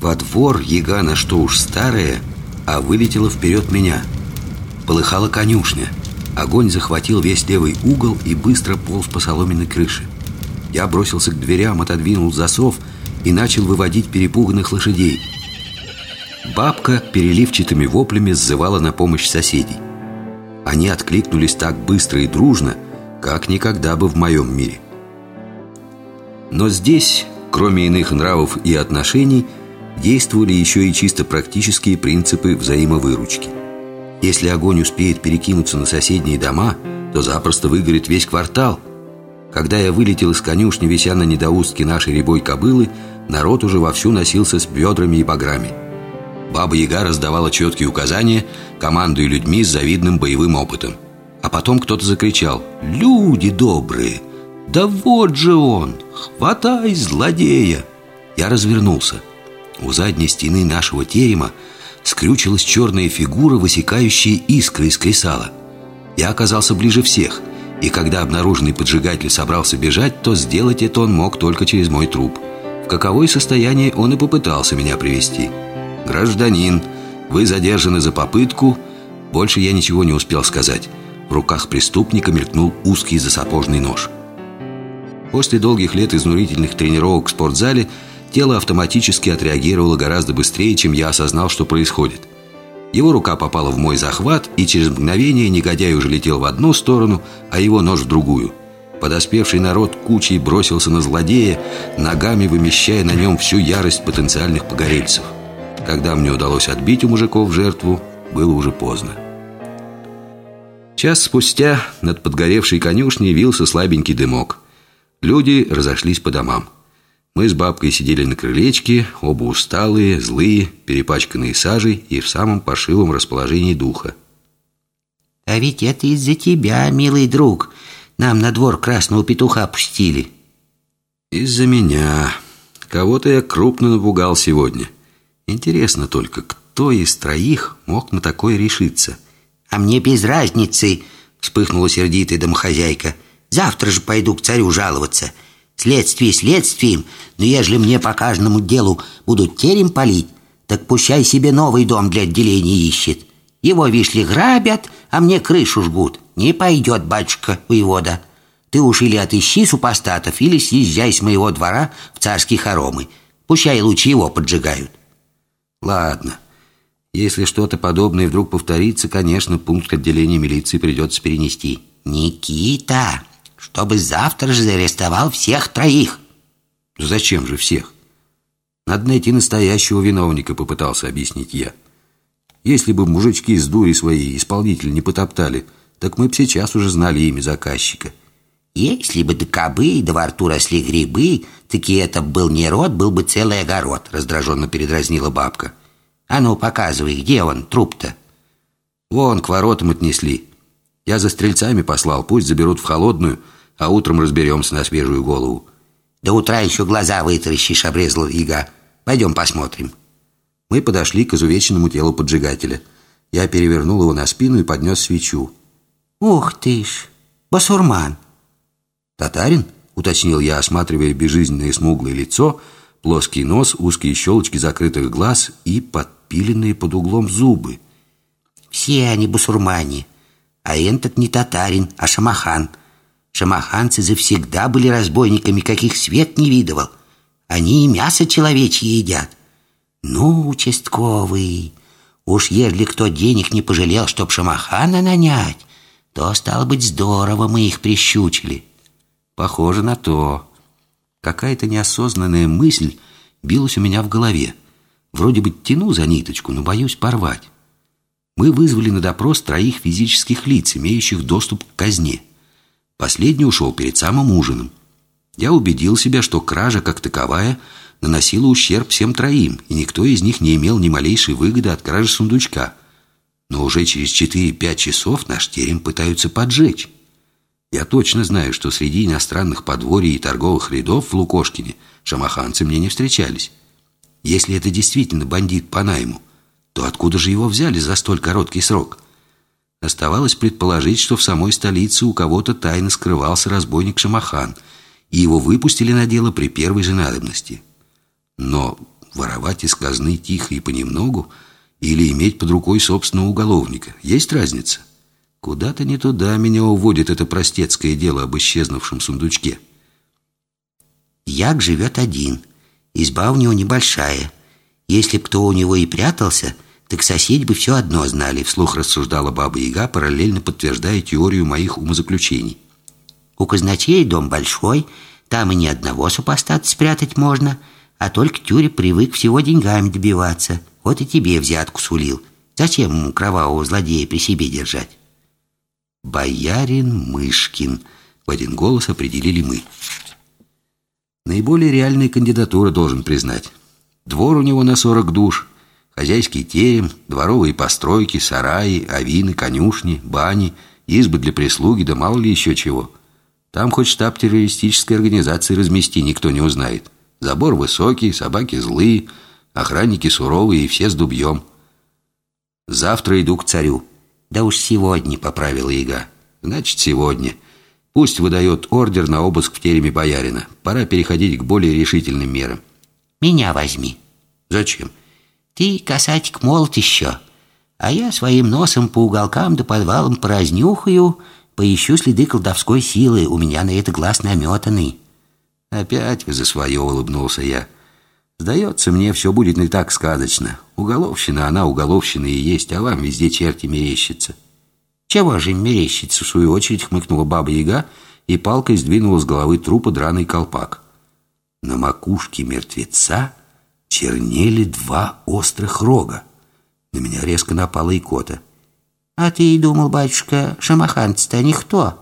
Во двор ягана, что уж старая, а вылетела вперед меня. Полыхала конюшня. Огонь захватил весь левый угол и быстро полз по соломенной крыше. Я бросился к дверям, отодвинул засов и начал выводить перепуганных лошадей. Бабка переливчатыми воплями сзывала на помощь соседей. Они откликнулись так быстро и дружно, как никогда бы в моем мире. Но здесь, кроме иных нравов и отношений, действовали еще и чисто практические принципы взаимовыручки. Если огонь успеет перекинуться на соседние дома, то запросто выгорит весь квартал. Когда я вылетел из конюшни, вися на недоустке нашей рябой кобылы, народ уже вовсю носился с бедрами и баграми. Баба-яга раздавала четкие указания, командуя людьми с завидным боевым опытом. А потом кто-то закричал: «Люди добрые! Да вот же он! Хватай злодея!» Я развернулся. У задней стены нашего терема скрючилась черная фигура, высекающая искры из кресала. Я оказался ближе всех, и когда обнаруженный поджигатель собрался бежать, то сделать это он мог только через мой труп. В каковое состояние он и попытался меня привести. «Гражданин, вы задержаны за попытку...» Больше я ничего не успел сказать. В руках преступника мелькнул узкий засапожный нож. После долгих лет изнурительных тренировок в спортзале тело автоматически отреагировало гораздо быстрее, чем я осознал, что происходит. Его рука попала в мой захват, и через мгновение негодяй уже летел в одну сторону, а его нож в другую. Подоспевший народ кучей бросился на злодея, ногами вымещая на нем всю ярость потенциальных погорельцев. Когда мне удалось отбить у мужиков жертву, было уже поздно. Час спустя над подгоревшей конюшней вился слабенький дымок. Люди разошлись по домам. Мы с бабкой сидели на крылечке, оба усталые, злые, перепачканные сажей и в самом паршивом расположении духа. «А ведь это из-за тебя, милый друг, нам на двор красного петуха пустили». «Из-за меня. Кого-то я крупно напугал сегодня. Интересно только, кто из троих мог на такое решиться?» «А мне без разницы», — вспыхнула сердитая домохозяйка. «Завтра же пойду к царю жаловаться. Следствие следствием, но ежели мне по каждому делу будут терем палить, так пущай себе новый дом для отделения ищет. Его, вишь ли, грабят, а мне крышу жгут. Не пойдет, батюшка воевода. Ты уж или отыщи супостатов, или съезжай с моего двора в царские хоромы. Пущай лучше его поджигают». «Ладно. Если что-то подобное вдруг повторится, конечно, пункт отделения милиции придется перенести». «Никита, чтобы завтра же арестовал всех троих». «Зачем же всех? Надо найти настоящего виновника», — попытался объяснить я. «Если бы мужички с дури свои исполнителя не потоптали, так мы бы сейчас уже знали имя заказчика». «Если бы до кобы, да во рту росли грибы, таки это был не род, был бы целый огород», — раздраженно передразнила бабка. «А ну, показывай, где он, труп-то?» «Вон, к воротам отнесли. Я за стрельцами послал, пусть заберут в холодную, а утром разберемся на свежую голову». «До утра еще глаза вытаращишь», — обрезала яга. «Пойдем посмотрим». Мы подошли к изувеченному телу поджигателя. Я перевернул его на спину и поднес свечу. «Ух ты ж, басурман!» «Татарин?» — уточнил я, осматривая безжизненное смуглое лицо, плоский нос, узкие щелочки закрытых глаз и подпиленные под углом зубы. «Все они басурмане. А этот не татарин, а шамахан. Шамаханцы завсегда были разбойниками, каких свет не видывал. Они и мясо человечье едят. Ну, участковый, уж ежели кто денег не пожалел, чтоб шамахана нанять, то, стало быть, здорово мы их прищучили». «Похоже на то». Какая-то неосознанная мысль билась у меня в голове. Вроде бы тяну за ниточку, но боюсь порвать. Мы вызвали на допрос троих физических лиц, имеющих доступ к казне. Последний ушел перед самым ужином. Я убедил себя, что кража как таковая наносила ущерб всем троим, и никто из них не имел ни малейшей выгоды от кражи сундучка. Но уже через 4-5 часов наш терем пытаются поджечь. Я точно знаю, что среди иностранных подворий и торговых рядов в Лукошкине шамаханцы мне не встречались. Если это действительно бандит по найму, то откуда же его взяли за столь короткий срок? Оставалось предположить, что в самой столице у кого-то тайно скрывался разбойник Шамахан, и его выпустили на дело при первой же надобности. Но воровать из казны тихо и понемногу или иметь под рукой собственного уголовника? Есть разница? Куда-то не туда меня уводит это простецкое дело об исчезнувшем сундучке. Як живет один. Изба у него небольшая. Если б кто у него и прятался, так соседи бы все одно знали, вслух рассуждала Баба-Яга, параллельно подтверждая теорию моих умозаключений. У казначея дом большой, там и ни одного супостата спрятать можно, а только Тюря привык всего деньгами добиваться. Вот и тебе взятку сулил. Зачем ему кровавого злодея при себе держать? Боярин Мышкин, в один голос определили мы. Наиболее реальная кандидатура, должен признать. Двор у него на 40 душ, хозяйский терем, дворовые постройки, сараи, авины, конюшни, бани, избы для прислуги, да мало ли еще чего. Там хоть штаб террористической организации размести, никто не узнает. Забор высокий, собаки злые, охранники суровые и все с дубьем. Завтра иду к царю. Да уж сегодня, поправила Яга. Значит, сегодня. Пусть выдает ордер на обыск в тереме боярина. Пора переходить к более решительным мерам. Меня возьми. Зачем? Ты, касатик, молод еще, а я своим носом по уголкам да подвалам поразнюхаю, поищу следы колдовской силы. У меня на это глаз наметанный. Опять вы за свое, улыбнулся я. Сдается мне, все будет не так сказочно. Уголовщина, она уголовщина и есть, а вам везде черти мерещится. Чего же им мерещится? В свою очередь хмыкнула Баба-Яга и палкой сдвинула с головы трупа драный колпак. На макушке мертвеца чернели 2 острых рога. На меня резко напала икота. А ты и думал, батюшка, шамаханцы-то никто?